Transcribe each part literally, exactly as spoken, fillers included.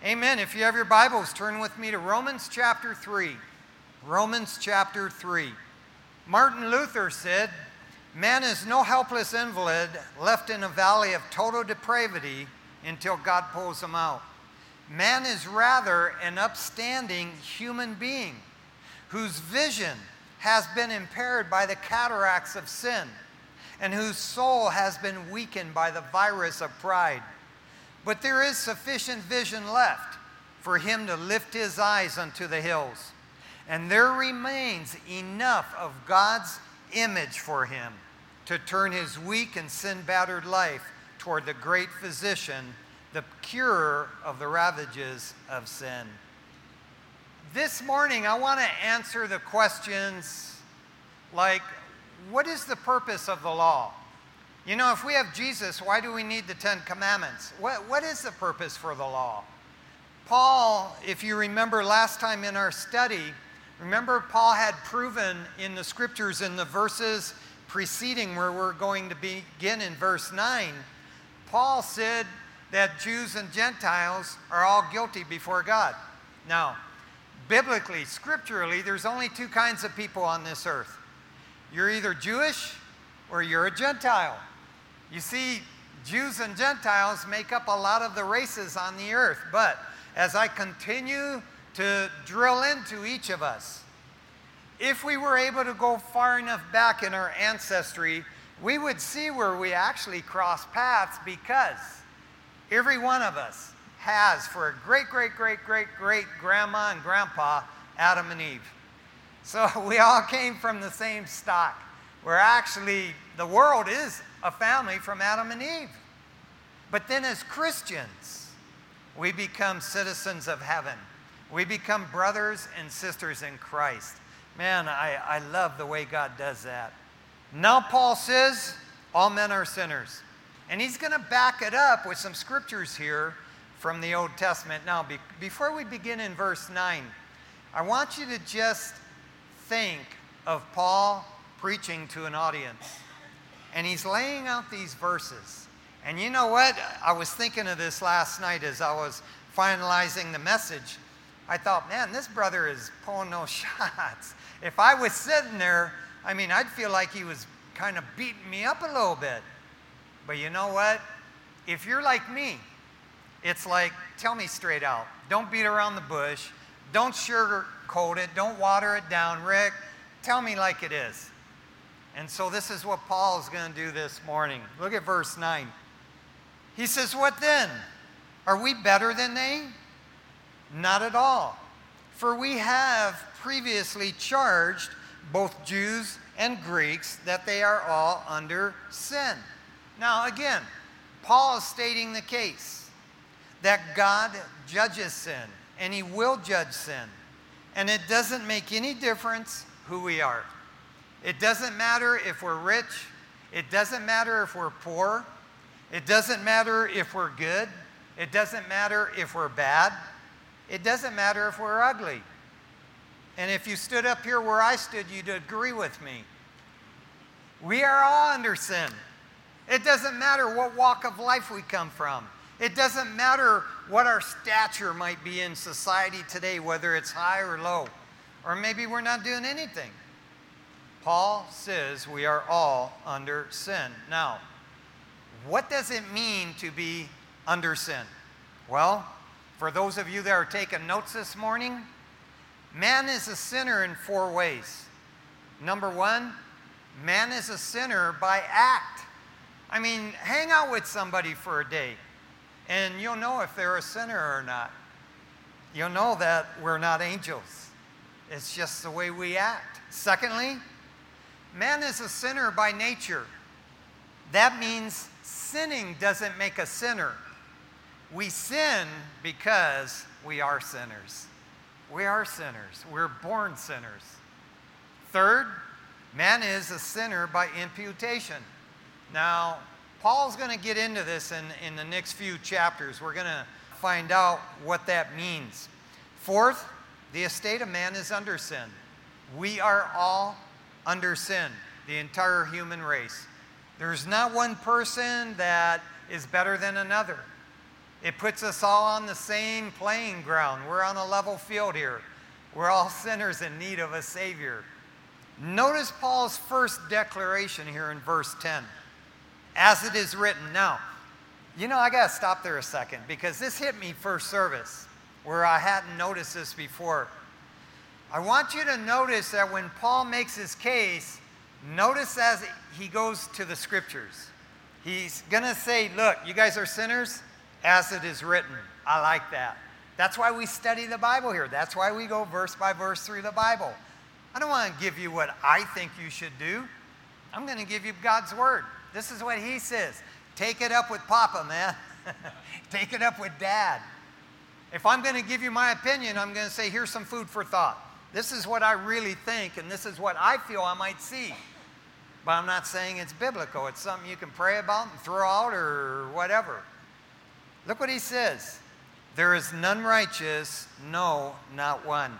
Amen. If you have your Bibles, turn with me to Romans chapter three. Romans chapter three. Martin Luther said, "Man is no helpless invalid left in a valley of total depravity until God pulls him out. Man is rather an upstanding human being whose vision has been impaired by the cataracts of sin and whose soul has been weakened by the virus of pride. But there is sufficient vision left for him to lift his eyes unto the hills, and there remains enough of God's image for him to turn his weak and sin-battered life toward the great physician, the curer of the ravages of sin." This morning, I want to answer the questions like, what is the purpose of the law? You know, if we have Jesus, why do we need the Ten Commandments? What, what is the purpose for the law? Paul, if you remember last time in our study, remember Paul had proven in the scriptures in the verses preceding where we're going to begin in verse nine, Paul said that Jews and Gentiles are all guilty before God. Now, biblically, scripturally, there's only two kinds of people on this earth. You're either Jewish or you're a Gentile. You see, Jews and Gentiles make up a lot of the races on the earth. But as I continue to drill into each of us, if we were able to go far enough back in our ancestry, we would see where we actually cross paths, because every one of us has for a great, great, great, great, great grandma and grandpa, Adam and Eve. So we all came from the same stock. We're actually, the world is a family from Adam and Eve. But then as Christians, we become citizens of heaven. We become brothers and sisters in Christ. Man, I, I love the way God does that. Now Paul says, all men are sinners. And he's going to back it up with some scriptures here from the Old Testament. Now, be, before we begin in verse nine, I want you to just think of Paul preaching to an audience. And he's laying out these verses. And you know what? I was thinking of this last night as I was finalizing the message. I thought, man, this brother is pulling no shots. If I was sitting there, I mean, I'd feel like he was kind of beating me up a little bit. But you know what? If you're like me, it's like, tell me straight out. Don't beat around the bush. Don't sugarcoat it. Don't water it down. Rick, tell me like it is. And so this is what Paul is going to do this morning. Look at verse nine. He says, "What then? Are we better than they? Not at all. For we have previously charged both Jews and Greeks that they are all under sin." Now again, Paul is stating the case that God judges sin, and he will judge sin. And it doesn't make any difference who we are. It doesn't matter if we're rich. It doesn't matter if we're poor. It doesn't matter if we're good. It doesn't matter if we're bad. It doesn't matter if we're ugly. And if you stood up here where I stood, you'd agree with me. We are all under sin. It doesn't matter what walk of life we come from. It doesn't matter what our stature might be in society today, whether it's high or low, or maybe we're not doing anything. Paul says we are all under sin. Now, what does it mean to be under sin? Well, for those of you that are taking notes this morning, man is a sinner in four ways. Number one, man is a sinner by act. I mean, hang out with somebody for a day, and you'll know if they're a sinner or not. You'll know that we're not angels. It's just the way we act. Secondly, man is a sinner by nature. That means sinning doesn't make a sinner. We sin because we are sinners. We are sinners. We're born sinners. Third, man is a sinner by imputation. Now, Paul's going to get into this in, in the next few chapters. We're going to find out what that means. Fourth, the estate of man is under sin. We are all under sin, the entire human race. There's not one person that is better than another. It puts us all on the same playing ground. We're on a level field here. We're all sinners in need of a Savior. Notice Paul's first declaration here in verse ten. As it is written. Now, you know, I got to stop there a second because this hit me first service where I hadn't noticed this before. I want you to notice that when Paul makes his case, notice as he goes to the scriptures. He's going to say, look, you guys are sinners, as it is written. I like that. That's why we study the Bible here. That's why we go verse by verse through the Bible. I don't want to give you what I think you should do. I'm going to give you God's word. This is what he says. Take it up with Papa, man. Take it up with Dad. If I'm going to give you my opinion, I'm going to say, here's some food for thought. This is what I really think, and this is what I feel I might see. But I'm not saying it's biblical. It's something you can pray about and throw out or whatever. Look what he says. There is none righteous, no, not one.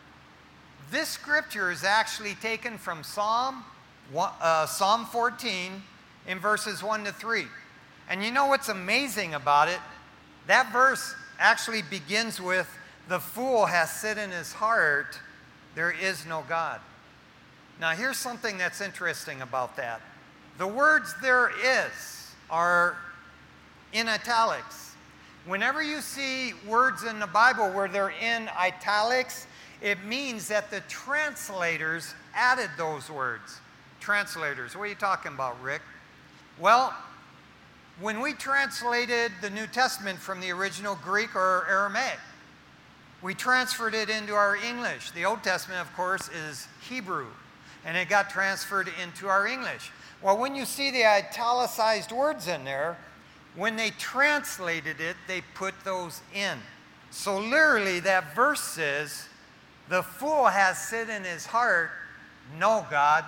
This scripture is actually taken from Psalm, uh, Psalm fourteen in verses one to three. And you know what's amazing about it? That verse actually begins with, the fool has said in his heart, there is no God. Now here's something that's interesting about that. The words there is are in italics. Whenever you see words in the Bible where they're in italics, it means that the translators added those words. Translators, what are you talking about, Rick? Well, when we translated the New Testament from the original Greek or Aramaic, we transferred it into our English. The Old Testament, of course, is Hebrew, and it got transferred into our English. Well, when you see the italicized words in there, when they translated it, they put those in. So literally, that verse says, the fool has said in his heart, no God.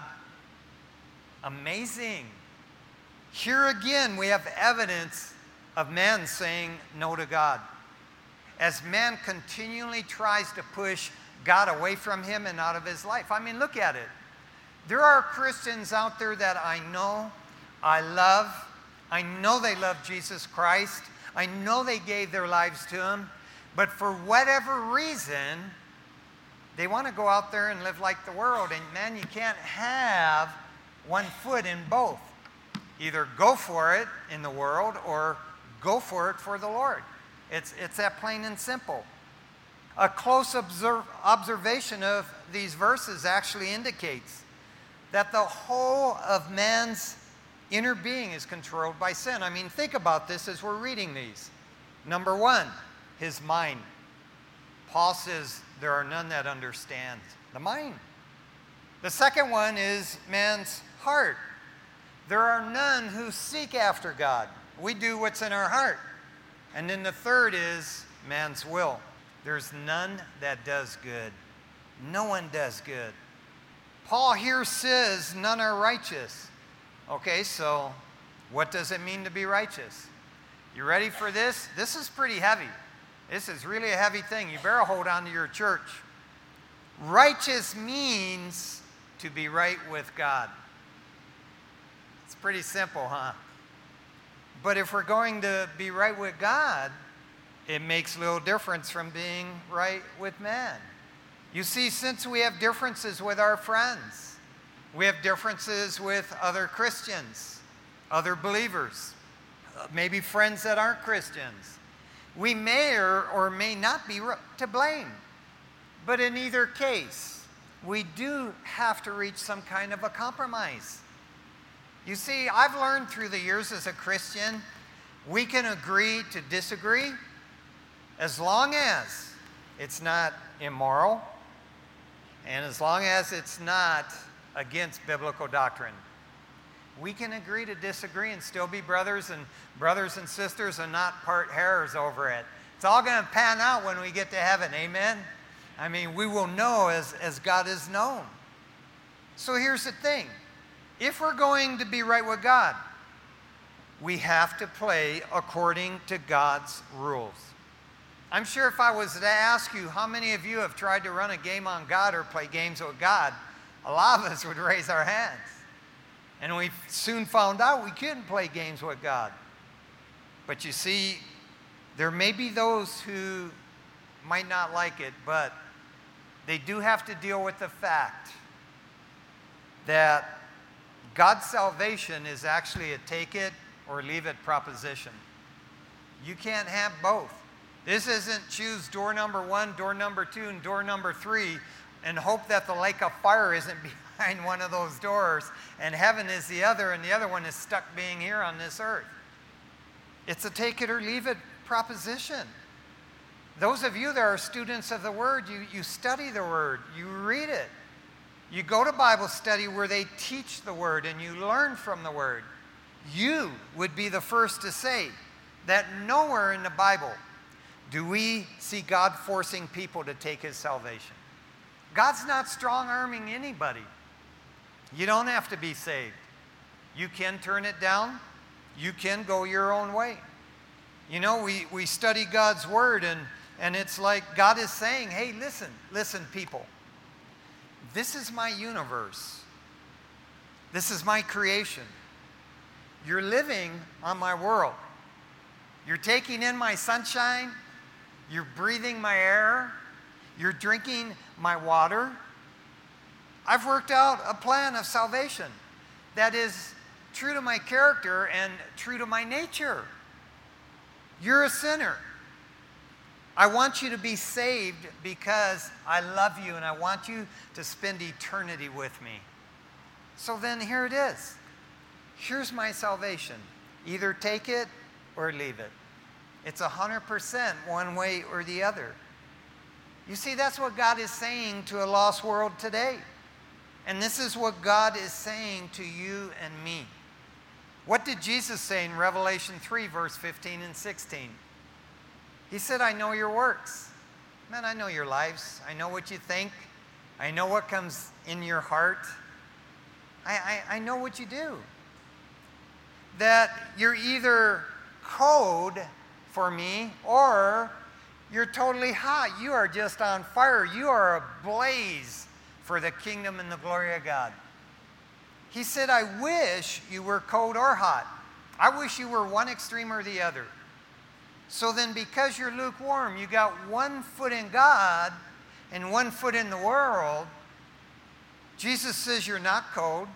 Amazing. Here again, we have evidence of man saying no to God. As man continually tries to push God away from him and out of his life. I mean, look at it. There are Christians out there that I know, I love. I know they love Jesus Christ. I know they gave their lives to him. But for whatever reason, they want to go out there and live like the world. And man, you can't have one foot in both. Either go for it in the world or go for it for the Lord. It's, it's that plain and simple. A close observe, observation of these verses actually indicates that the whole of man's inner being is controlled by sin. I mean, think about this as we're reading these. Number one, his mind. Paul says there are none that understand the mind. The second one is man's heart. There are none who seek after God. We do what's in our heart. And then the third is man's will. There's none that does good. No one does good. Paul here says none are righteous. Okay, so what does it mean to be righteous? You ready for this? This is pretty heavy. This is really a heavy thing. You better hold on to your church. Righteous means to be right with God. It's pretty simple, huh? But if we're going to be right with God, it makes little difference from being right with man. You see, since we have differences with our friends, we have differences with other Christians, other believers, maybe friends that aren't Christians. We may or, or may not be to blame. But in either case, we do have to reach some kind of a compromise. You see, I've learned through the years as a Christian, we can agree to disagree as long as it's not immoral and as long as it's not against biblical doctrine. We can agree to disagree and still be brothers and brothers and sisters and not part hairs over it. It's all going to pan out when we get to heaven, amen? I mean, we will know as, as God is known. So here's the thing. If we're going to be right with God, we have to play according to God's rules. I'm sure if I was to ask you how many of you have tried to run a game on God or play games with God, a lot of us would raise our hands. And we soon found out we couldn't play games with God. But you see, There may be those who might not like it, but they do have to deal with the fact that God's salvation is actually a take it or leave it proposition. You can't have both. This isn't choose door number one, door number two, and door number three and hope that the lake of fire isn't behind one of those doors and heaven is the other and the other one is stuck being here on this earth. It's a take it or leave it proposition. Those of you that are students of the Word, you, you study the Word, you read it. You go to Bible study where they teach the Word and you learn from the Word. You would be the first to say that nowhere in the Bible do we see God forcing people to take His salvation. God's not strong-arming anybody. You don't have to be saved. You can turn it down. You can go your own way. You know, we, we study God's Word and, and it's like God is saying, hey, listen, listen, people. This is my universe. This is my creation. You're living on my world. You're taking in my sunshine. You're breathing my air. You're drinking my water. I've worked out a plan of salvation that is true to my character and true to my nature. You're a sinner. I want you to be saved because I love you and I want you to spend eternity with me. So then here it is. Here's my salvation. Either take it or leave it. It's one hundred percent one way or the other. You see, that's what God is saying to a lost world today. And this is what God is saying to you and me. What did Jesus say in Revelation three, verse fifteen and sixteen? He said, I know your works. Man, I know your lives. I know what you think. I know what comes in your heart. I, I, I know what you do. That you're either cold for me or you're totally hot. You are just on fire. You are ablaze for the kingdom and the glory of God. He said, I wish you were cold or hot. I wish you were one extreme or the other. So then because you're lukewarm, you got one foot in God and one foot in the world. Jesus says you're not cold,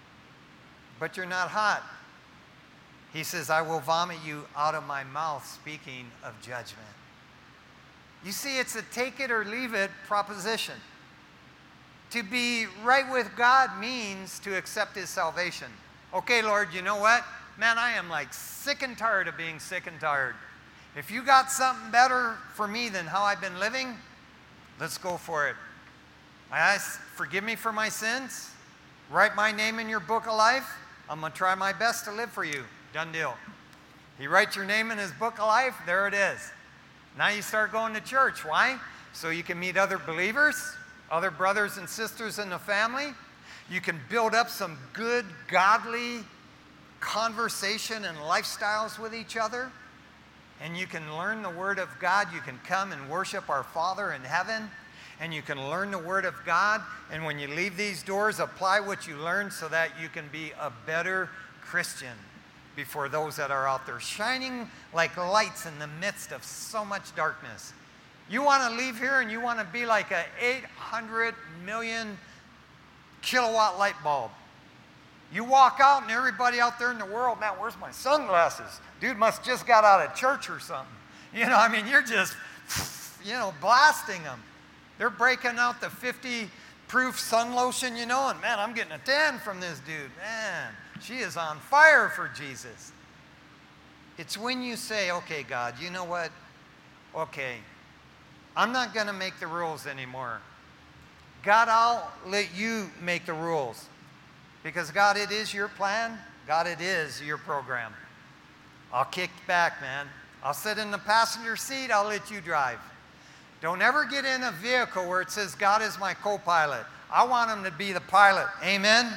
but you're not hot. He says, I will vomit you out of my mouth, speaking of judgment. You see, it's a take it or leave it proposition. To be right with God means to accept His salvation. Okay, Lord, you know what? Man, I am like sick and tired of being sick and tired. If you got something better for me than how I've been living, let's go for it. I ask, forgive me for my sins. Write my name in your book of life. I'm going to try my best to live for you. Done deal. He writes your name in His book of life. There it is. Now you start going to church. Why? So you can meet other believers, other brothers and sisters in the family. You can build up some good, godly conversation and lifestyles with each other. And you can learn the Word of God. You can come and worship our Father in heaven. And you can learn the Word of God. And when you leave these doors, apply what you learned so that you can be a better Christian before those that are out there, shining like lights in the midst of so much darkness. You want to leave here and you want to be like an eight hundred million kilowatt light bulb. You walk out and everybody out there in the world, man, where's my sunglasses? Dude must just got out of church or something. You know, I mean, you're just, you know, blasting them. They're breaking out the fifty proof sun lotion, you know, and man, I'm getting a tan from this dude. Man, she is on fire for Jesus. It's when you say, okay, God, you know what? Okay, I'm not going to make the rules anymore. God, I'll let you make the rules. Because God, it is your plan. God, it is your program. I'll kick back, man. I'll sit in the passenger seat. I'll let you drive. Don't ever get in a vehicle where it says God is my co-pilot. I want him to be the pilot. Amen?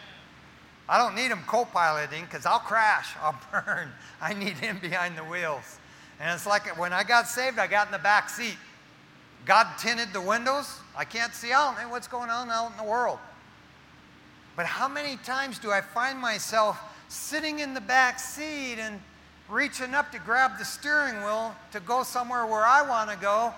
I don't need him co-piloting because I'll crash. I'll burn. I need him behind the wheels. And it's like when I got saved, I got in the back seat. God tinted the windows. I can't see out. Man, what's going on out in the world? But how many times do I find myself sitting in the back seat and reaching up to grab the steering wheel to go somewhere where I want to go.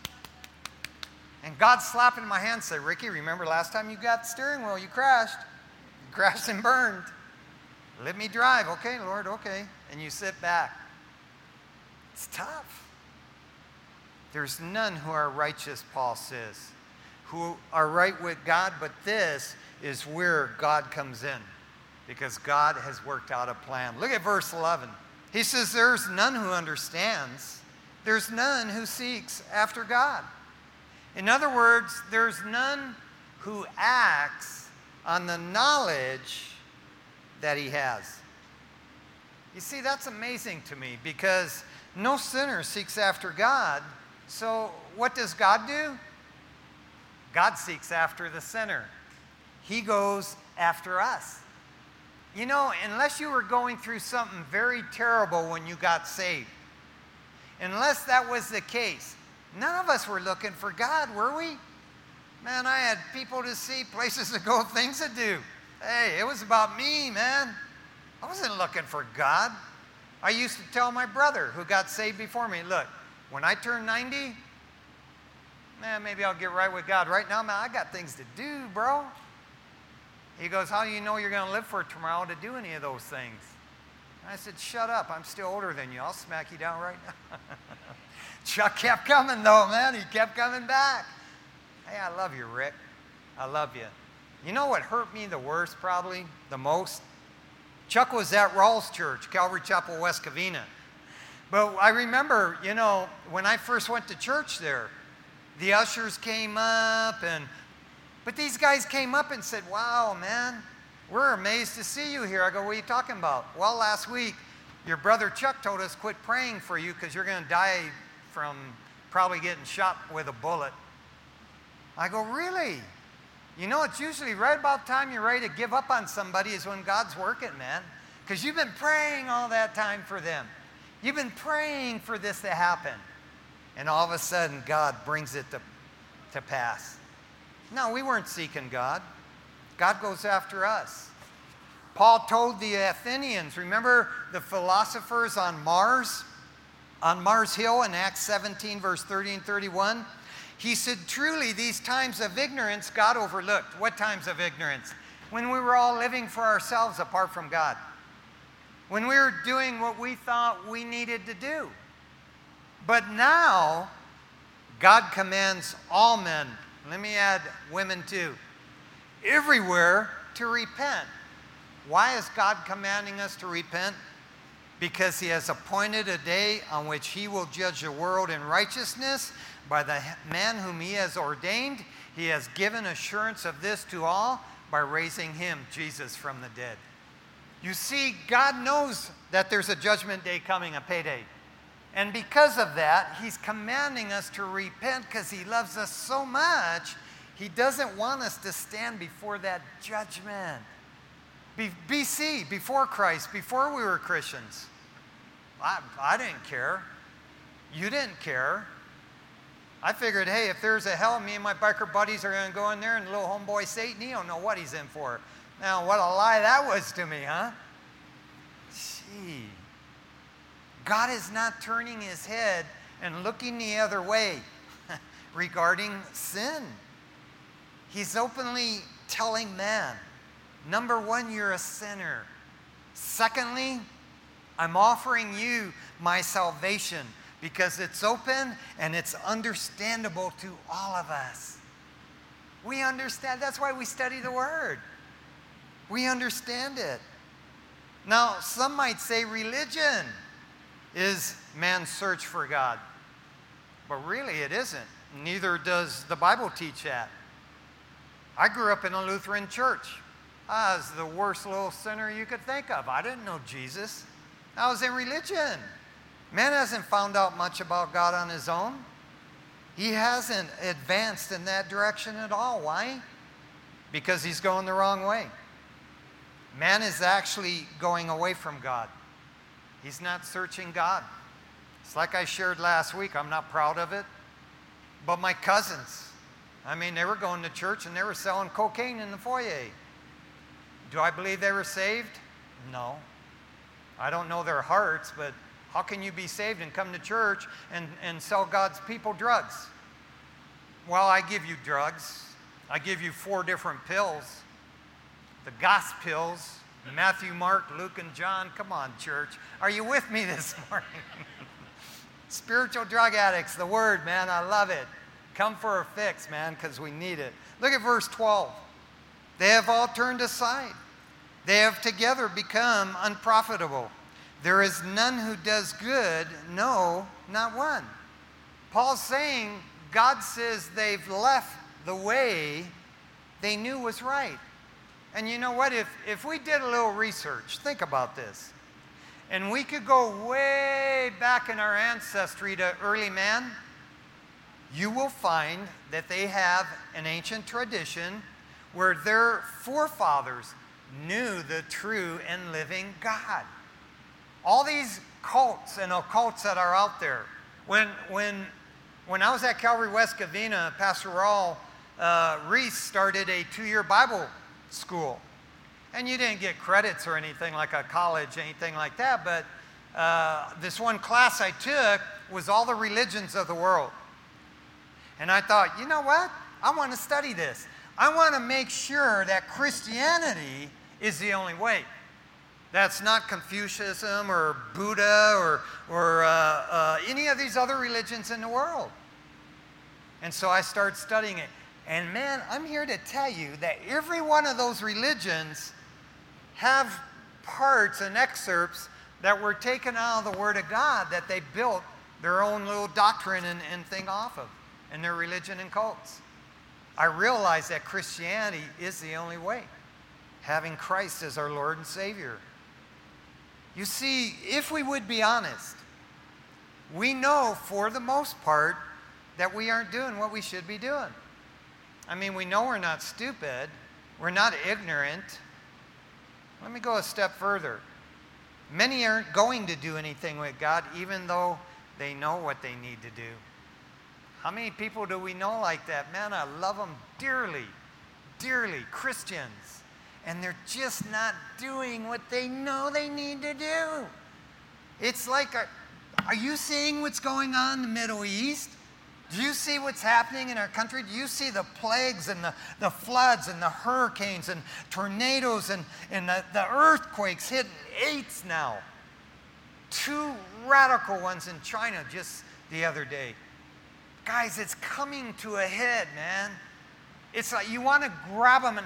And God's slapping my hand and say, Ricky, remember last time you got the steering wheel, you crashed. You crashed and burned. Let me drive. Okay, Lord, okay. And you sit back. It's tough. There's none who are righteous, Paul says, who are right with God, but this is where God comes in, because God has worked out a plan. Look at verse eleven. He says, there's none who understands. There's none who seeks after God. In other words, there's none who acts on the knowledge that he has. You see, that's amazing to me, because no sinner seeks after God. So what does God do? God seeks after the sinner. He goes after us. You know, unless you were going through something very terrible when you got saved, unless that was the case, none of us were looking for God, were we? Man, I had people to see, places to go, things to do. Hey, it was about me, man. I wasn't looking for God. I used to tell my brother who got saved before me, look, when I turn ninety, man, maybe I'll get right with God. Right now, man, I got things to do, bro. He goes, how do you know you're going to live for tomorrow to do any of those things? And I said, shut up. I'm still older than you. I'll smack you down right now. Chuck kept coming, though, man. He kept coming back. Hey, I love you, Rick. I love you. You know what hurt me the worst, probably, the most? Chuck was at Rawls Church, Calvary Chapel, West Covina. But I remember, you know, when I first went to church there, the ushers came up, and but these guys came up and said, wow, man, we're amazed to see you here. I go, what are you talking about? Well, last week, your brother Chuck told us quit praying for you because you're going to die from probably getting shot with a bullet. I go, really? You know, it's usually right about the time you're ready to give up on somebody is when God's working, man. Because you've been praying all that time for them. You've been praying for this to happen. And all of a sudden, God brings it to, to pass. No, we weren't seeking God. God goes after us. Paul told the Athenians, remember the philosophers on Mars? On Mars Hill in Acts seventeen, verse thirty and thirty-one. He said, truly, these times of ignorance God overlooked. What times of ignorance? When we were all living for ourselves apart from God. When we were doing what we thought we needed to do. But now, God commands all men, let me add women too, everywhere to repent. Why is God commanding us to repent? Because he has appointed a day on which he will judge the world in righteousness by the man whom he has ordained. He has given assurance of this to all by raising him, Jesus, from the dead. You see, God knows that there's a judgment day coming, a payday. And because of that, he's commanding us to repent because he loves us so much. He doesn't want us to stand before that judgment. B C, before Christ, before we were Christians, I, I didn't care. You didn't care. I figured, hey, if there's a hell, me and my biker buddies are going to go in there, and little homeboy Satan, he don't know what he's in for. Now, what a lie that was to me, huh? Gee. God is not turning his head and looking the other way regarding sin. He's openly telling man, number one, you're a sinner. Secondly, I'm offering you my salvation because it's open and it's understandable to all of us. We understand. That's why we study the Word. We understand it. Now, some might say religion is man's search for God. But really it isn't. Neither does the Bible teach that. I grew up in a Lutheran church. I was the worst little sinner you could think of. I didn't know Jesus. I was in religion. Man hasn't found out much about God on his own. He hasn't advanced in that direction at all. Why? Because he's going the wrong way. Man is actually going away from God. He's not searching God. It's like I shared last week. I'm not proud of it. But my cousins, I mean, they were going to church and they were selling cocaine in the foyer. Do I believe they were saved? No. I don't know their hearts, but how can you be saved and come to church and, and sell God's people drugs? Well, I give you drugs. I give you four different pills. The gospel pills, Matthew, Mark, Luke, and John. Come on, church. Are you with me this morning? Spiritual drug addicts, the word, man, I love it. Come for a fix, man, because we need it. Look at verse twelve. They have all turned aside. They have together become unprofitable. There is none who does good, no, not one. Paul's saying, God says they've left the way they knew was right. And you know what? If, if we did a little research, think about this. And we could go way back in our ancestry to early man, you will find that they have an ancient tradition where their forefathers knew the true and living God. All these cults and occults that are out there. When, when, when I was at Calvary West Covina, Pastor Raul uh, Reese started a two-year Bible school. And you didn't get credits or anything like a college, anything like that, but uh, this one class I took was all the religions of the world. And I thought, you know what? I want to study this. I want to make sure that Christianity is the only way. That's not Confucianism or Buddha or, or uh, uh, any of these other religions in the world. And so I started studying it. And man, I'm here to tell you that every one of those religions have parts and excerpts that were taken out of the Word of God that they built their own little doctrine and, and thing off of, and their religion and cults. I realized that Christianity is the only way, having Christ as our Lord and Savior. You see, if we would be honest, we know for the most part that we aren't doing what we should be doing. I mean, we know we're not stupid. We're not ignorant. Let me go a step further. Many aren't going to do anything with God even though they know what they need to do. How many people do we know like that? Man, I love them dearly, dearly, Christians. And they're just not doing what they know they need to do. It's like, a, are you seeing what's going on in the Middle East? Do you see what's happening in our country? Do you see the plagues and the, the floods and the hurricanes and tornadoes and, and the, the earthquakes hitting eights now? Two radical ones in China just the other day. Guys, it's coming to a head, man. It's like you want to grab them and,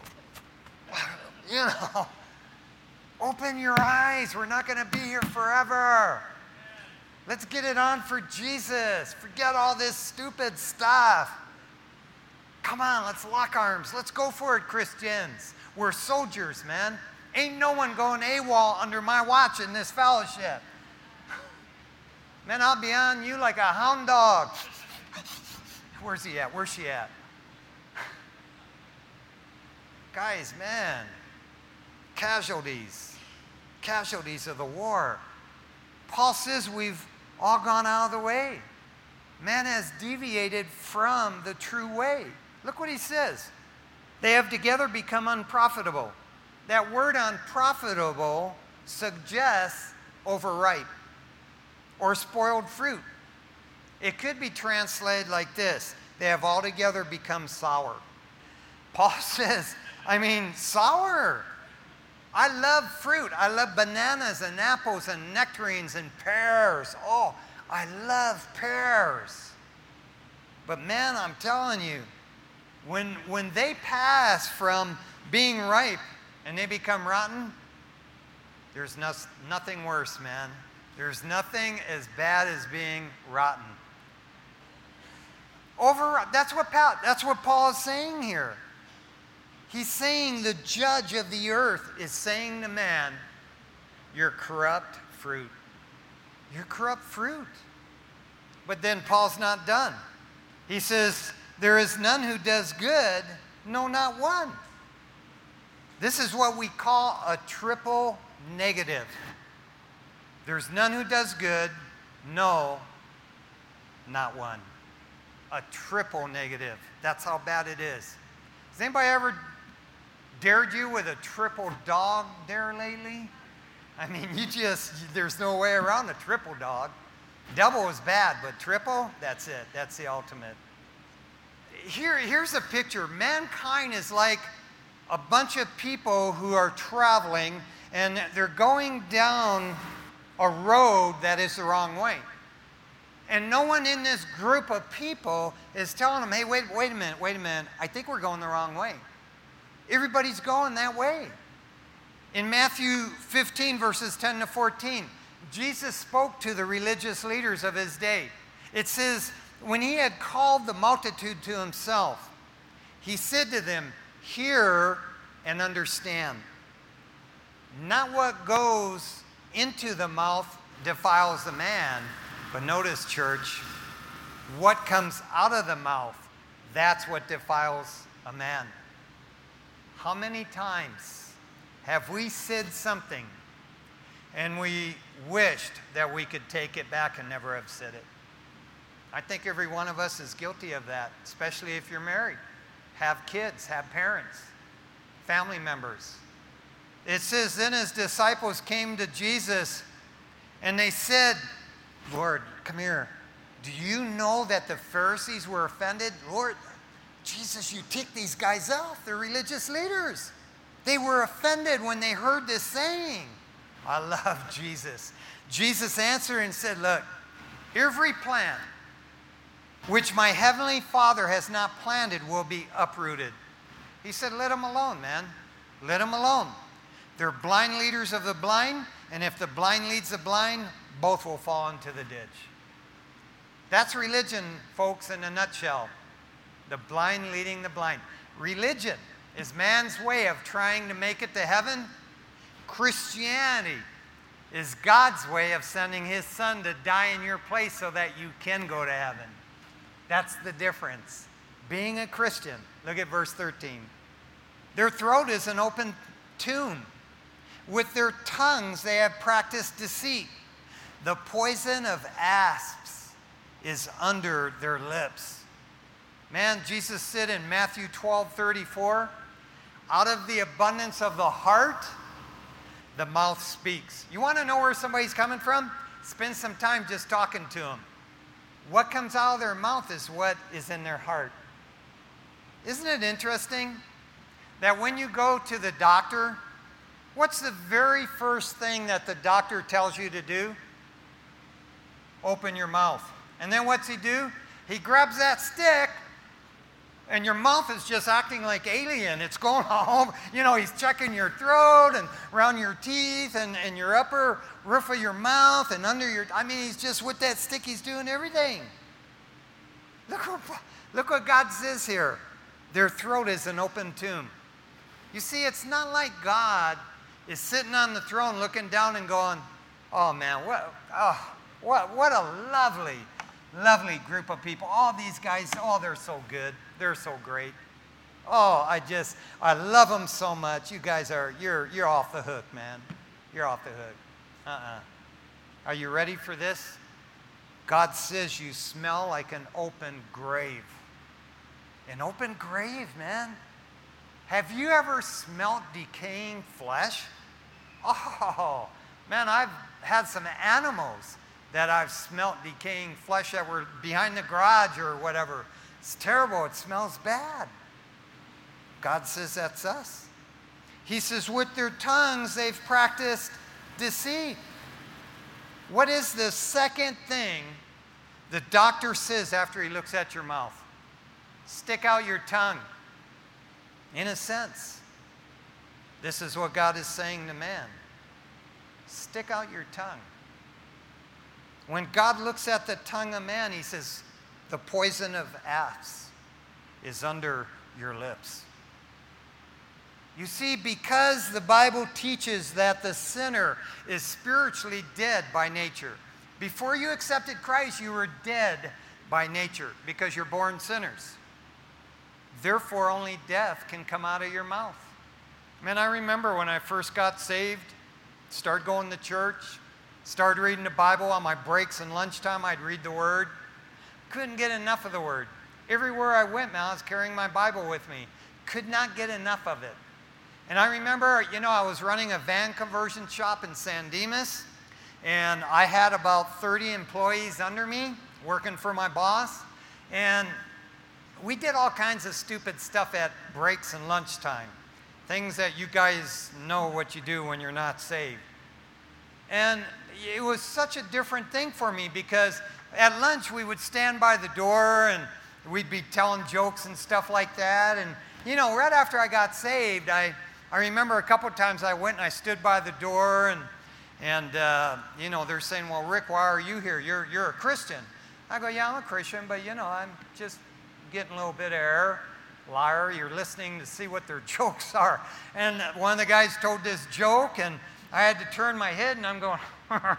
you know, open your eyes. We're not going to be here forever. Let's get it on for Jesus. Forget all this stupid stuff. Come on, let's lock arms. Let's go for it, Christians. We're soldiers, man. Ain't no one going AWOL under my watch in this fellowship. Man, I'll be on you like a hound dog. Where's he at? Where's she at? Guys, man, casualties. Casualties of the war. Paul says we've all gone out of the way. Man has deviated from the true way. Look what he says. They have together become unprofitable. That word unprofitable suggests overripe or spoiled fruit. It could be translated like this. They have altogether become sour. Paul says, I mean, sour. I love fruit. I love bananas and apples and nectarines and pears. Oh, I love pears. But man, I'm telling you, when, when they pass from being ripe and they become rotten, there's no, nothing worse, man. There's nothing as bad as being rotten. Over, that's what Paul, that's what Paul is saying here. He's saying the judge of the earth is saying to man, you're corrupt fruit. You're corrupt fruit. But then Paul's not done. He says, there is none who does good, no, not one. This is what we call a triple negative. There's none who does good, no, not one. A triple negative. That's how bad it is. Has anybody ever dared you with a triple dog dare lately? I mean, you just, there's no way around a triple dog. Double is bad, but triple, that's it. That's the ultimate. Here, here's a picture. Mankind is like a bunch of people who are traveling, and they're going down a road that is the wrong way. And no one in this group of people is telling them, hey, wait, wait a minute, wait a minute. I think we're going the wrong way. Everybody's going that way. In Matthew fifteen, verses ten to fourteen, Jesus spoke to the religious leaders of his day. It says, when he had called the multitude to himself, he said to them, hear and understand. Not what goes into the mouth defiles the man, but notice, church, what comes out of the mouth, that's what defiles a man. How many times have we said something and we wished that we could take it back and never have said it? I think every one of us is guilty of that, especially if you're married, have kids, have parents, family members. It says, then his disciples came to Jesus and they said, Lord, come here. Do you know that the Pharisees were offended? Lord, Jesus, you tick these guys off. They're religious leaders. They were offended when they heard this saying. I love Jesus. Jesus answered and said, look, every plant which my heavenly Father has not planted will be uprooted. He said, let them alone, man. Let them alone. They're blind leaders of the blind, and if the blind leads the blind, both will fall into the ditch. That's religion, folks, in a nutshell. The blind leading the blind. Religion is man's way of trying to make it to heaven. Christianity is God's way of sending his son to die in your place so that you can go to heaven. That's the difference. Being a Christian, look at verse thirteen. Their throat is an open tomb. With their tongues they have practiced deceit. The poison of asps is under their lips. Man, Jesus said in Matthew twelve thirty-four, out of the abundance of the heart, the mouth speaks. You want to know where somebody's coming from? Spend some time just talking to them. What comes out of their mouth is what is in their heart. Isn't it interesting that when you go to the doctor, what's the very first thing that the doctor tells you to do? Open your mouth. And then what's he do? He grabs that stick, and your mouth is just acting like alien. It's going all over. You know, he's checking your throat and around your teeth and, and your upper roof of your mouth and under your... I mean, he's just with that stick, he's doing everything. Look what, look what God says here. Their throat is an open tomb. You see, it's not like God is sitting on the throne looking down and going, oh, man, what, oh, what, what a lovely, lovely group of people. All these guys, oh, they're so good. They're so great. Oh, I just, I love them so much. You guys are, you're, you're off the hook, man. You're off the hook. Uh-uh. Are you ready for this? God says you smell like an open grave. An open grave, man. Have you ever smelt decaying flesh? Oh, man, I've had some animals that I've smelt decaying flesh that were behind the garage or whatever. It's terrible. It smells bad. God says that's us. He says, with their tongues, they've practiced deceit. What is the second thing the doctor says after he looks at your mouth? Stick out your tongue. In a sense, this is what God is saying to man. Stick out your tongue. When God looks at the tongue of man, he says, the poison of asps is under your lips. You see, because the Bible teaches that the sinner is spiritually dead by nature. Before you accepted Christ, you were dead by nature because you're born sinners. Therefore, only death can come out of your mouth. Man, I remember when I first got saved, started going to church, started reading the Bible on my breaks and lunchtime. I'd read the Word. Couldn't get enough of the Word. Everywhere I went, man, I was carrying my Bible with me. Could not get enough of it. And I remember, you know, I was running a van conversion shop in San Dimas, and I had about thirty employees under me working for my boss. And we did all kinds of stupid stuff at breaks and lunchtime, things that you guys know what you do when you're not saved. And it was such a different thing for me because at lunch we would stand by the door and we'd be telling jokes and stuff like that. And, you know, right after I got saved, I, I remember a couple of times I went and I stood by the door and, and uh, you know, they're saying, well, Rick, why are you here? You're, you're a Christian. I go, yeah, I'm a Christian, but, you know, I'm just getting a little bit of air. Liar, you're listening to see what their jokes are. And one of the guys told this joke, and I had to turn my head, and I'm going,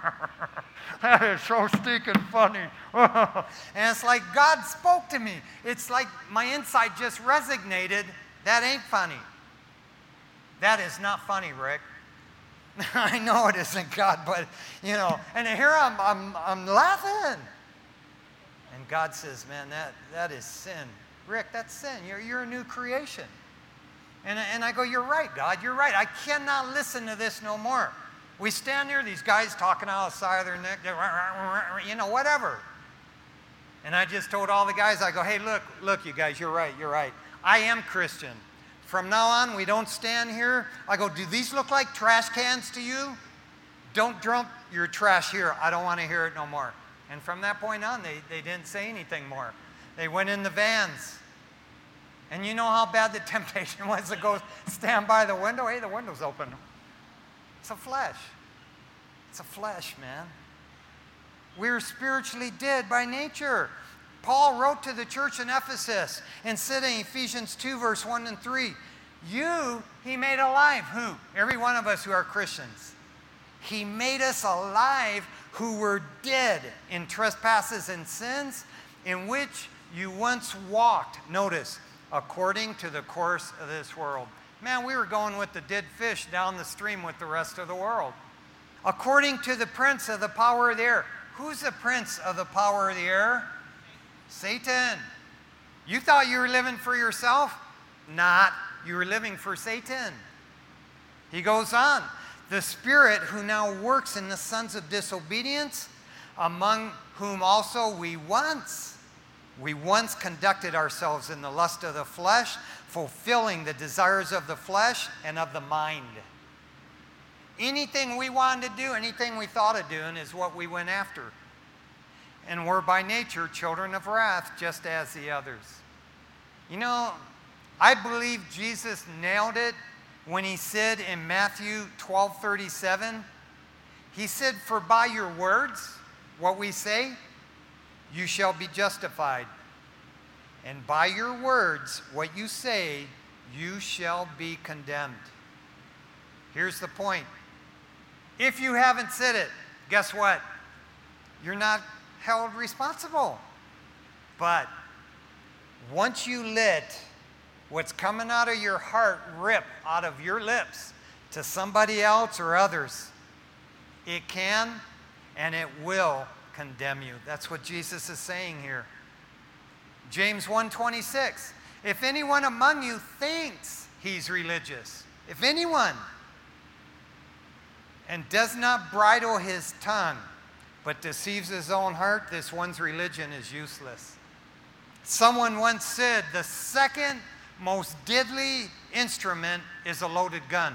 that is so stinking funny. And it's like God spoke to me. It's like my inside just resonated. That ain't funny. That is not funny, Rick. I know it isn't, God, but, you know, and here I'm, I'm, I'm laughing. And God says, man, that, that is sin. Rick, that's sin. You're, you're a new creation. And, and I go, you're right, God, you're right. I cannot listen to this no more. We stand there, these guys talking out the side of their neck, you know, whatever. And I just told all the guys, I go, hey, look, look, you guys, you're right, you're right. I am Christian. From now on, we don't stand here. I go, do these look like trash cans to you? Don't dump your trash here. I don't want to hear it no more. And from that point on, they, they didn't say anything more. They went in the vans. And you know how bad the temptation was to go stand by the window? Hey, the window's open. It's a flesh. It's a flesh, man. We're spiritually dead by nature. Paul wrote to the church in Ephesus and said in Ephesians two, verse one and three, you, he made alive. Who? Every one of us who are Christians. He made us alive who were dead in trespasses and sins, in which you once walked. Notice, according to the course of this world. Man, we were going with the dead fish down the stream with the rest of the world. According to the prince of the power of the air. Who's the prince of the power of the air? Satan. You thought you were living for yourself? Not. You were living for Satan. He goes on. The spirit who now works in the sons of disobedience, among whom also we once, we once conducted ourselves in the lust of the flesh, fulfilling the desires of the flesh and of the mind. Anything we wanted to do, anything we thought of doing is what we went after. And we're by nature children of wrath, just as the others. You know, I believe Jesus nailed it when he said in Matthew twelve thirty-seven, he said, for by your words, what we say, you shall be justified. And by your words, what you say, you shall be condemned. Here's the point. If you haven't said it, guess what? You're not held responsible. But once you let what's coming out of your heart rip out of your lips to somebody else or others, it can and it will condemn you. That's what Jesus is saying here. James one twenty-six, if anyone among you thinks he's religious, if anyone, and does not bridle his tongue, but deceives his own heart, this one's religion is useless. Someone once said, the second most deadly instrument is a loaded gun.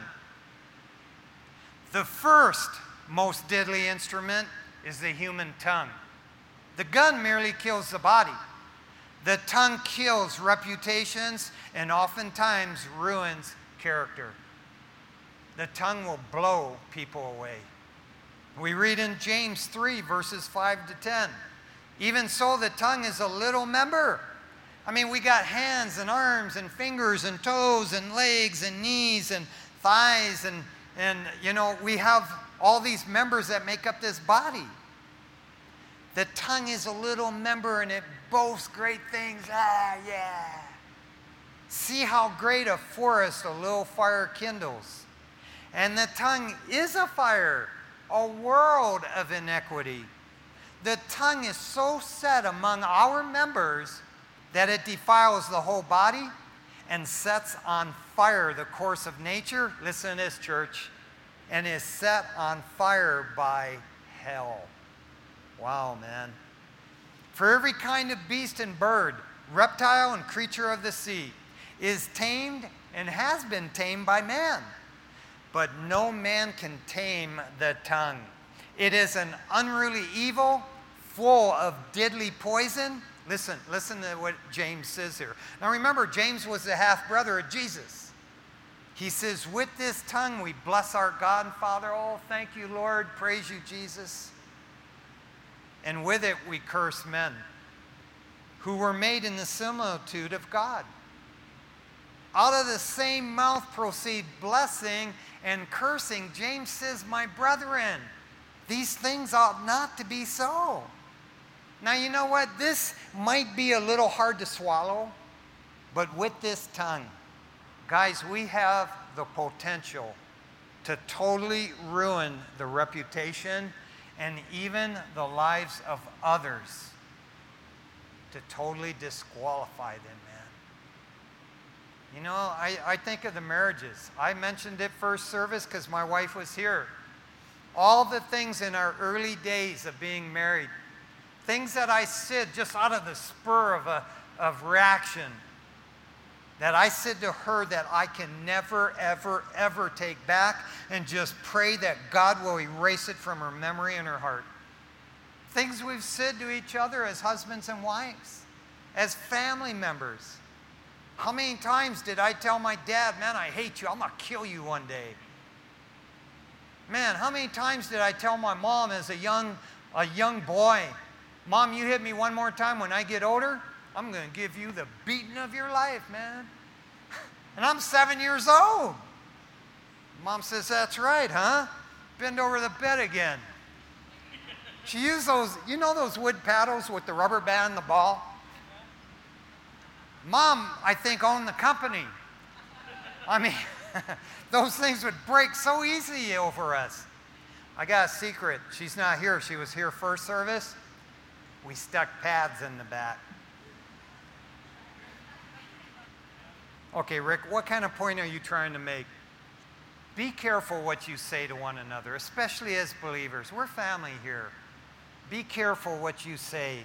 The first most deadly instrument is the human tongue. The gun merely kills the body. The tongue kills reputations and oftentimes ruins character. The tongue will blow people away. We read in James three, verses five to ten. Even so, the tongue is a little member. I mean, we got hands and arms and fingers and toes and legs and knees and thighs and, and you know, we have all these members that make up this body. The tongue is a little member and it boasts great things. Ah, yeah. See how great a forest a little fire kindles. And the tongue is a fire, a world of iniquity. The tongue is so set among our members that it defiles the whole body and sets on fire the course of nature, listen to this, church, and is set on fire by hell. Wow, man. For every kind of beast and bird, reptile and creature of the sea is tamed and has been tamed by man. But no man can tame the tongue. It is an unruly evil, full of deadly poison. Listen, listen to what James says here. Now remember, James was the half-brother of Jesus. He says, with this tongue we bless our God and Father. Oh, thank you, Lord. Praise you, Jesus. And with it we curse men who were made in the similitude of God. Out of the same mouth proceed blessing and cursing. James says, my brethren, these things ought not to be so. Now, you know what? This might be a little hard to swallow, but with this tongue, guys, we have the potential to totally ruin the reputation and even the lives of others, to totally disqualify them, man. You know, I, I think of the marriages. I mentioned it first service because my wife was here. All the things in our early days of being married, things that I said just out of the spur of, a, of reaction, that I said to her that I can never, ever, ever take back, and just pray that God will erase it from her memory and her heart. Things we've said to each other as husbands and wives, as family members. How many times did I tell my dad, man, I hate you, I'm going to kill you one day. Man, how many times did I tell my mom as a young, a young boy, Mom, you hit me one more time when I get older, I'm going to give you the beating of your life, man. And I'm seven years old. Mom says, that's right, huh? Bend over the bed again. She used those, you know those wood paddles with the rubber band and the ball? Mom, I think, owned the company. I mean, those things would break so easy over us. I got a secret. She's not here. She was here first service. We stuck pads in the back. Okay, Rick, what kind of point are you trying to make? Be careful what you say to one another, especially as believers. We're family here. Be careful what you say.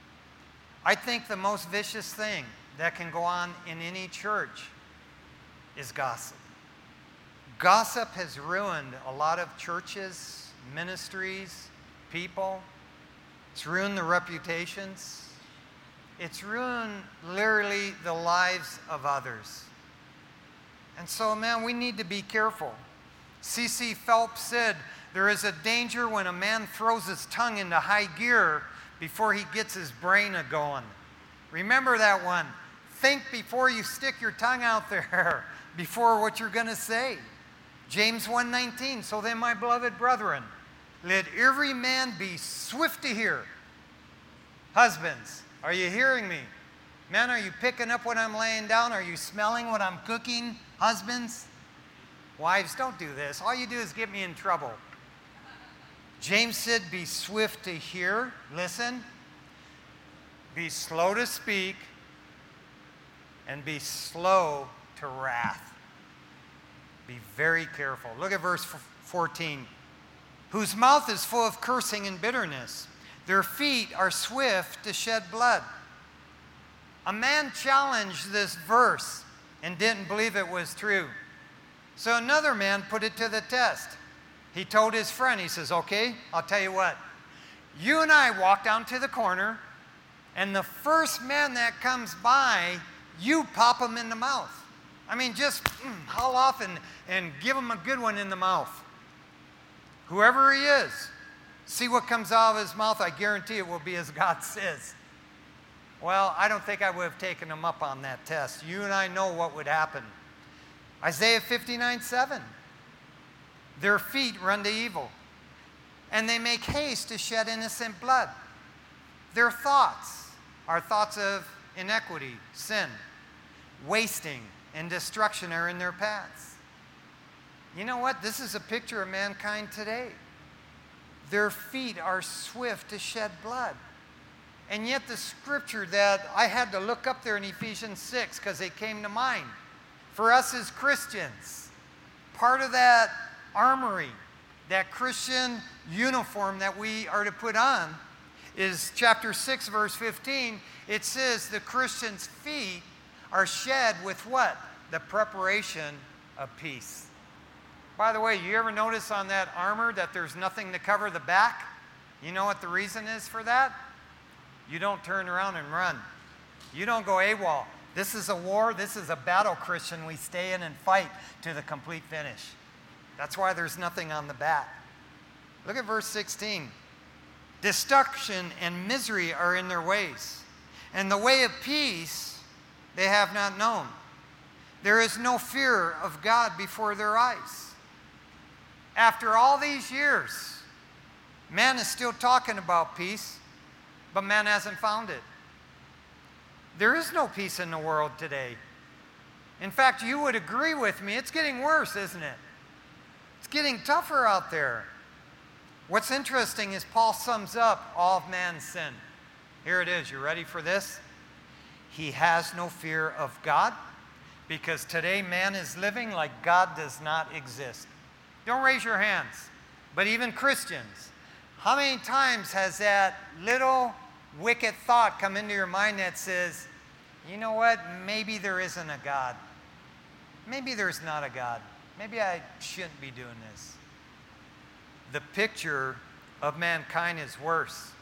I think the most vicious thing that can go on in any church is gossip. Gossip has ruined a lot of churches, ministries, people. It's ruined the reputations. It's ruined literally the lives of others. And so, man, we need to be careful. C C Phelps said, there is a danger when a man throws his tongue into high gear before he gets his brain a-going. Remember that one. Think before you stick your tongue out there, before what you're going to say. James one nineteen, so then, my beloved brethren, let every man be swift to hear. Husbands, are you hearing me? Men, are you picking up what I'm laying down? Are you smelling what I'm cooking? Husbands? Wives, don't do this. All you do is get me in trouble. James said, be swift to hear. Listen. Be slow to speak. And be slow to wrath. Be very careful. Look at verse fourteen. Whose mouth is full of cursing and bitterness. Their feet are swift to shed blood. A man challenged this verse and didn't believe it was true. So another man put it to the test. He told his friend, he says, okay, I'll tell you what. You and I walk down to the corner, and the first man that comes by, you pop him in the mouth. I mean, just mm, haul off and, and give him a good one in the mouth. Whoever he is, see what comes out of his mouth. I guarantee it will be as God says. Well, I don't think I would have taken him up on that test. You and I know what would happen. Isaiah fifty-nine seven. Their feet run to evil, and they make haste to shed innocent blood. Their thoughts are thoughts of iniquity, sin, wasting, and destruction are in their paths. You know what? This is a picture of mankind today. Their feet are swift to shed blood. And yet the scripture that I had to look up there in Ephesians six because they came to mind. For us as Christians, part of that armory, that Christian uniform that we are to put on is chapter six, verse fifteen. It says the Christian's feet are shed with what? The preparation of peace. By the way, you ever notice on that armor that there's nothing to cover the back? You know what the reason is for that? You don't turn around and run. You don't go AWOL. This is a war. This is a battle, Christian. We stay in and fight to the complete finish. That's why there's nothing on the back. Look at verse sixteen. Destruction and misery are in their ways, and the way of peace they have not known. There is no fear of God before their eyes. After all these years, man is still talking about peace, but man hasn't found it. There is no peace in the world today. In fact, you would agree with me, it's getting worse, isn't it? It's getting tougher out there. What's interesting is Paul sums up all of man's sin. Here it is. You ready for this? He has no fear of God, because today man is living like God does not exist. Don't raise your hands, but even Christians, how many times has that little wicked thought come into your mind that says, you know what, maybe there isn't a God. Maybe there's not a God. Maybe I shouldn't be doing this. The picture of mankind is worse,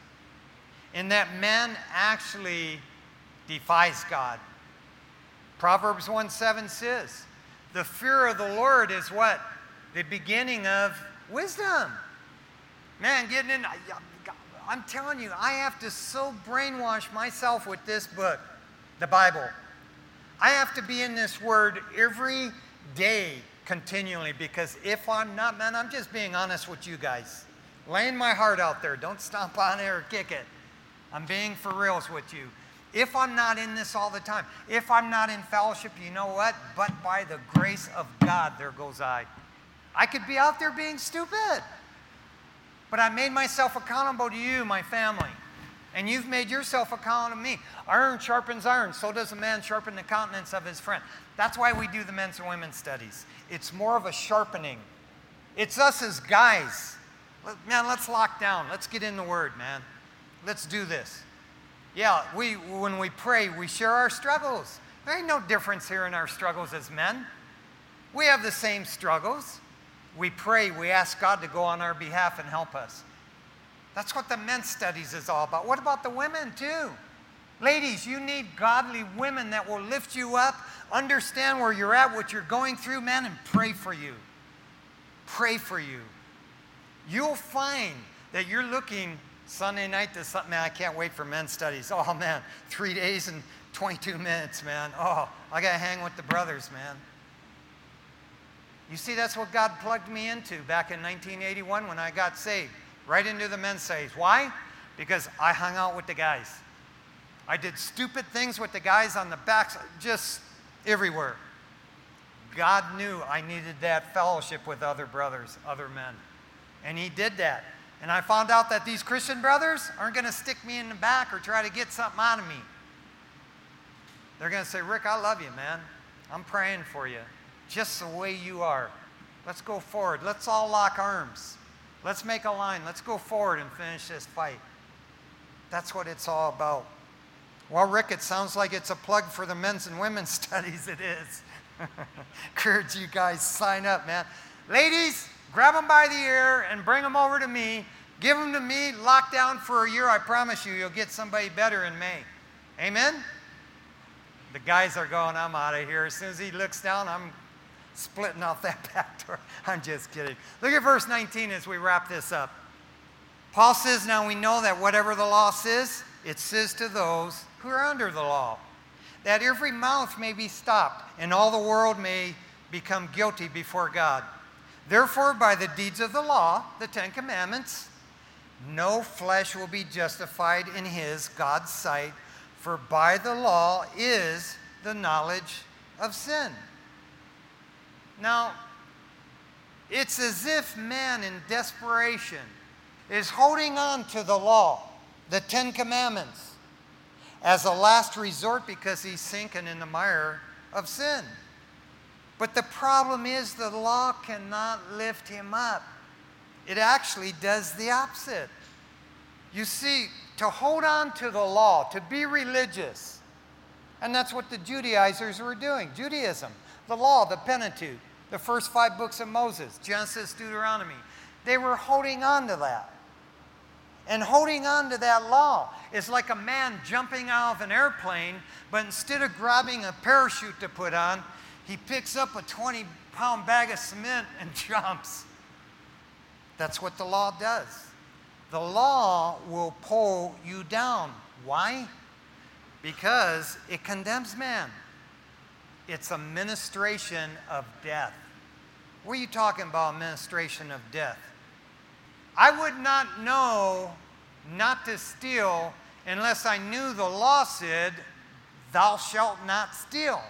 in that man actually defies God. Proverbs one seven says, the fear of the Lord is what? The beginning of wisdom. Man, getting in, I'm telling you, I have to so brainwash myself with this book, the Bible. I have to be in this word every day continually, because if I'm not, man, I'm just being honest with you guys. Laying my heart out there. Don't stomp on it or kick it. I'm being for reals with you. If I'm not in this all the time, if I'm not in fellowship, you know what? But by the grace of God, there goes I. I could be out there being stupid. But I made myself accountable to you, my family. And you've made yourself accountable to me. Iron sharpens iron. So does a man sharpen the countenance of his friend. That's why we do the men's and women's studies. It's more of a sharpening. It's us as guys. Man, let's lock down. Let's get in the Word, man. Let's do this. Yeah, we when we pray, we share our struggles. There ain't no difference here in our struggles as men. We have the same struggles. We pray, we ask God to go on our behalf and help us. That's what the men's studies is all about. What about the women too? Ladies, you need godly women that will lift you up, understand where you're at, what you're going through, man, and pray for you. Pray for you. You'll find that you're looking Sunday night to something. Man, I can't wait for men's studies. Oh, man, three days and twenty-two minutes, man. Oh, I got to hang with the brothers, man. You see, that's what God plugged me into back in nineteen eighty-one when I got saved. Right into the men's studies. Why? Because I hung out with the guys. I did stupid things with the guys on the backs, just everywhere. God knew I needed that fellowship with other brothers, other men. And He did that. And I found out that these Christian brothers aren't going to stick me in the back or try to get something out of me. They're going to say, Rick, I love you, man. I'm praying for you. Just the way you are. Let's go forward. Let's all lock arms. Let's make a line. Let's go forward and finish this fight. That's what it's all about. Well, Rick, it sounds like it's a plug for the men's and women's studies. It is. Encourage you guys, sign up, man. Ladies, grab them by the ear and bring them over to me. Give them to me, lock down for a year. I promise you, you'll get somebody better in May. Amen? The guys are going, I'm out of here. As soon as he looks down, I'm splitting out that back door. I'm just kidding. Look at verse nineteen as we wrap this up. Paul says, now we know that whatever the law says, it says to those who are under the law, that every mouth may be stopped, and all the world may become guilty before God. Therefore, by the deeds of the law, the Ten Commandments, no flesh will be justified in his, God's sight, for by the law is the knowledge of sin. Now, it's as if man in desperation is holding on to the law, the Ten Commandments, as a last resort because he's sinking in the mire of sin. But the problem is the law cannot lift him up. It actually does the opposite. You see, to hold on to the law, to be religious, and that's what the Judaizers were doing. Judaism, the law, the Pentateuch, the first five books of Moses, Genesis, Deuteronomy. They were holding on to that. And holding on to that law is like a man jumping out of an airplane, but instead of grabbing a parachute to put on, he picks up a twenty pound bag of cement and jumps. That's what the law does. The law will pull you down. Why? Because it condemns man. It's a ministration of death. What are you talking about, ministration of death? I would not know not to steal unless I knew the law said, thou shalt not steal.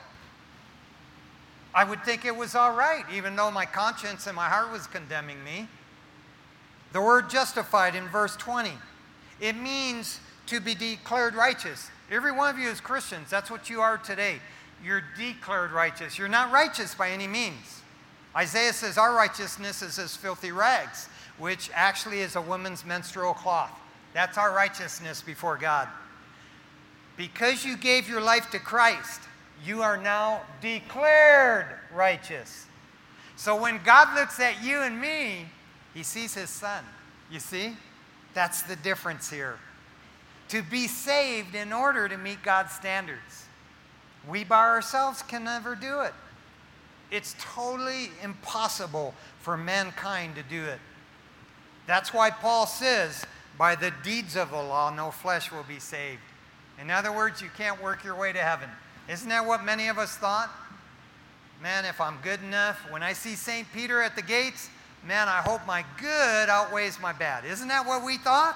I would think it was all right, even though my conscience and my heart was condemning me. The word justified in verse twenty, it means to be declared righteous. Every one of you is Christians. That's what you are today. You're declared righteous. You're not righteous by any means. Isaiah says our righteousness is as filthy rags, which actually is a woman's menstrual cloth. That's our righteousness before God. Because you gave your life to Christ, you are now declared righteous. So when God looks at you and me, he sees his son. You see? That's the difference here. To be saved in order to meet God's standards. We by ourselves can never do it. It's totally impossible for mankind to do it. That's why Paul says, by the deeds of the law, no flesh will be saved. In other words, you can't work your way to heaven. Isn't that what many of us thought? Man, if I'm good enough, when I see Saint Peter at the gates, man, I hope my good outweighs my bad. Isn't that what we thought?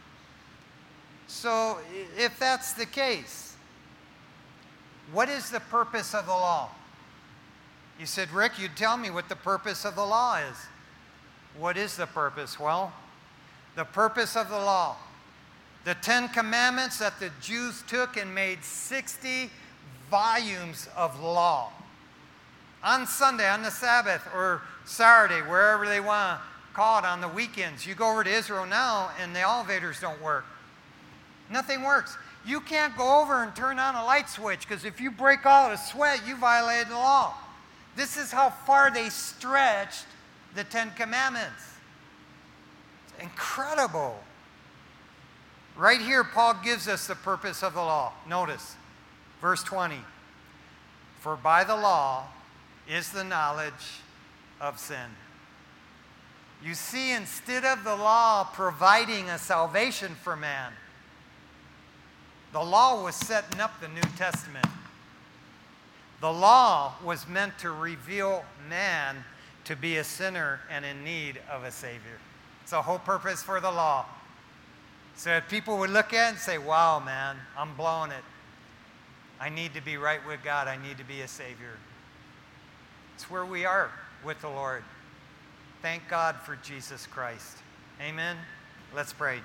So, if that's the case, what is the purpose of the law? You said, Rick, you'd tell me what the purpose of the law is. What is the purpose? Well, the purpose of the law, the Ten Commandments that the Jews took and made sixty volumes of law. On Sunday, on the Sabbath, or Saturday, wherever they want to call it, on the weekends. You go over to Israel now and the elevators don't work. Nothing works. You can't go over and turn on a light switch because if you break out a sweat, you violated the law. This is how far they stretched the Ten Commandments. It's incredible. Right here, Paul gives us the purpose of the law. Notice, verse twenty. For by the law is the knowledge of sin. You see, instead of the law providing a salvation for man, the law was setting up the New Testament. The law was meant to reveal man to be a sinner and in need of a Savior. It's the whole purpose for the law. So that people would look at it and say, wow, man, I'm blowing it. I need to be right with God. I need to be a Savior. It's where we are with the Lord. Thank God for Jesus Christ. Amen. Let's pray.